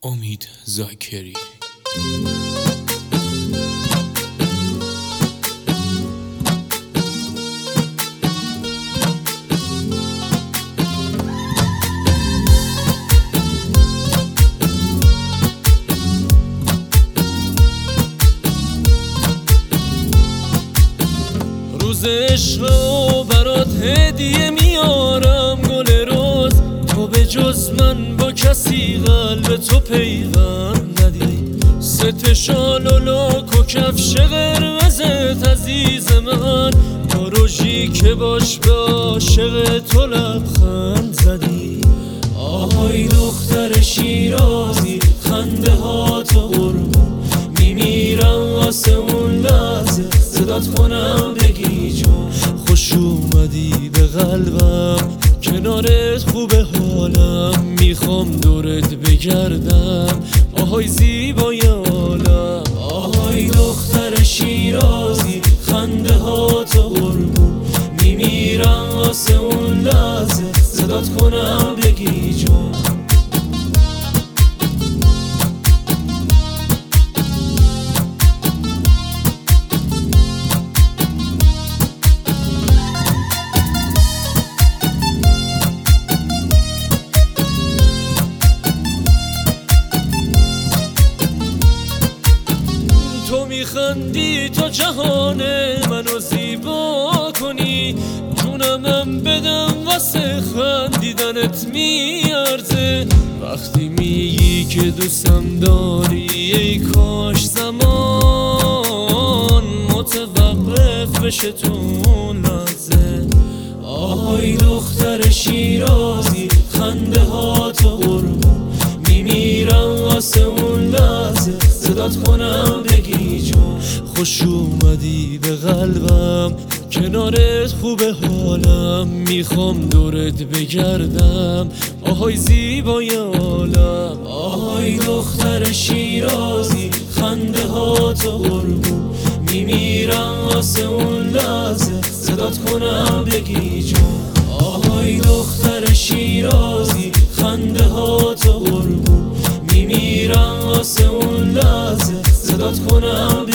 امید زاکری. روز عشق و برات هدیه میارم گل روز، تو به جز من با کسی قلب تو پیوند ندید. ست شال و لاک و کفش قرمزت عزیز من، با روژی که باش به عاشق تو لبخند زدی. آهای دختر شیرازی، خنده ها تو قربون میمیرم واسه اون لحظه صدات کنم بگی جون. خوش اومدی به قلبم، کنارت خوبه حالم، میخوام دورت بگردم آهای زیبای عالم. آهای دختر شیرازی، خنده ها تو قربون میمیرم واسه اون لحظه صدات کنم بگی جون. تو میخندی تا جهان منو زیبا کنی، جونمم بدم واسه خندیدنت میارزه. وقتی میگی که دوستم داری ای کاش زمان متوقف بشه تو اون لحظه. آهای دختر شیرازی، خنده ها تو قربون میمیرم واسه اون لحظه صدات کنم بگی جون. خوش اومدی به قلبم، کنارت خوبه حالم، میخوام دورت بگردم آهای زیبای عالم. آهای دختر شیرازی، خنده ها تو قربون میمیرم واسه اون لحظه صدات کنم بگی جون. آهای دختر شیرازی، خنده ها تو قربون میمیرم واسه اون لحظه صدات کنم